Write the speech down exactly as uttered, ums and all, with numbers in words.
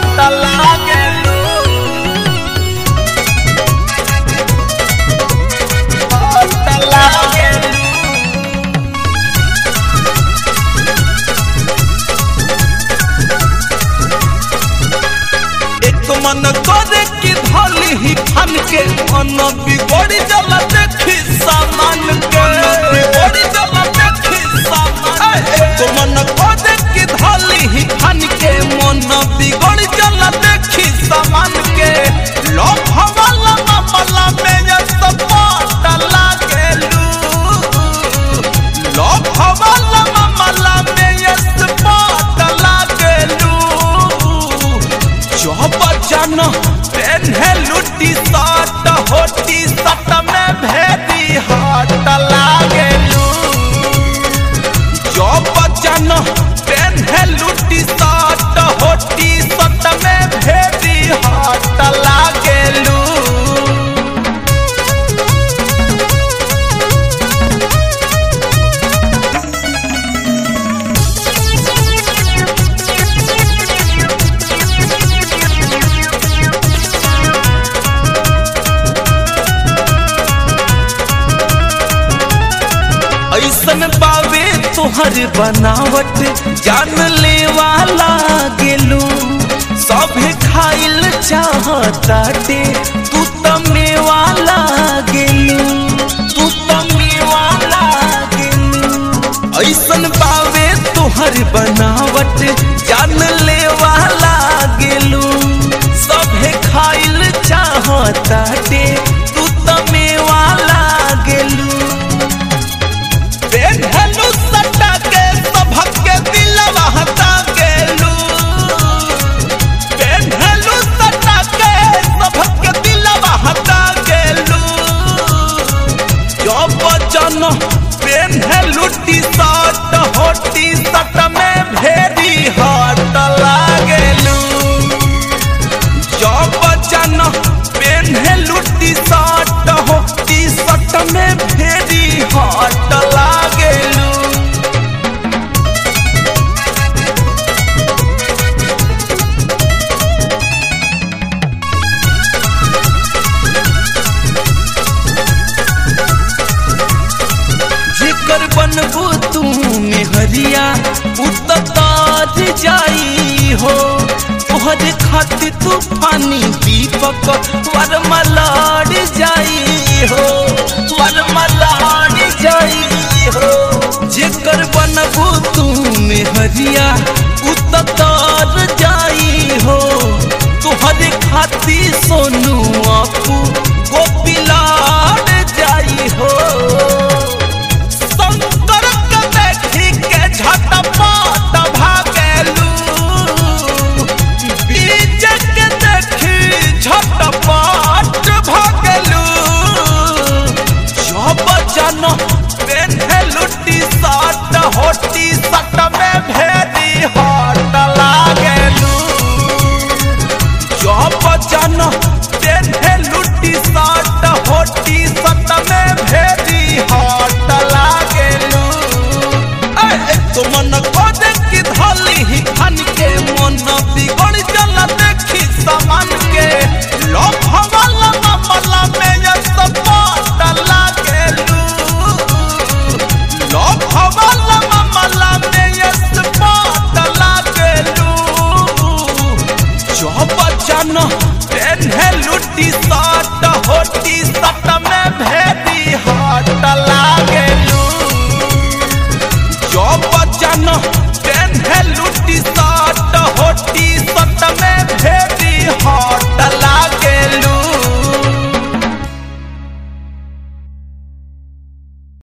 मन करे कि धली ही फन के मन बिगड़ जला देखी सामान के बिगड़ जला देखी सामान तो मन करे कि धली ही फन के मन बिगड़ जला देखी सामान के लोभ वाला मामला में ये सपाट लागेलू लोभ वाला मामला में ये सपाट लागेलू जो बचन पेन्हे लुटी साट होटी सट में भेदी हाट लागेलू जो बचन पेन्हे लुटी साट होटी सट में भेदी हाट लागेलू ऐसन बावे तोहर बनावट जान ले वाला गेलू सभे खाइल चाहताटे तू तमे वाला गेलू तू तमे वाला गेलू ऐसन बावे तोहर बनावट जान ले वाला गेलू सभे खाइल चाहताटे तू तमे वाला गेलू पेन्हलू सटा के सबक के दिलवा हटा गेलू पेन्हलू सटा के सबक के दिलवा हटा गेलू जो बचन पेन्हलू टी शर्ट होटी शर्ट में भेदी हाट लागेलू जो बचन पेन्हलू टी शर्ट होटी शर्ट में भेदी हाट लागेलू जेकर बनबू तू मेहरिया उतार जाई हो तोहर खातिर तूफानी दीपक वर मलाड़ जाई हो वर मलाड़ जाई हो जेकर बनबू तू मेहरिया उतार जाई हो तोहर खातिर सोनू आपू गोपिलाड़ जाई हो झटपट भागेलू बीज के देखी झटपट भागेलू जो बचन पेन्हलू टी शर्ट होटी शर्ट में भेदी हाट लागेलू जो बचन पेन्हलू टी शर्ट होटी शर्ट में भेदी हाट लागेलू तो मन खोदे कि धली ही फन के मन बिगड़ जला देखी सामान के लोभ वाला मामला में ये सपाट लागेलू लोभ वाला मामला में ये सपाट लागेलू जो बचन पेन्हलू टी शर्ट होटी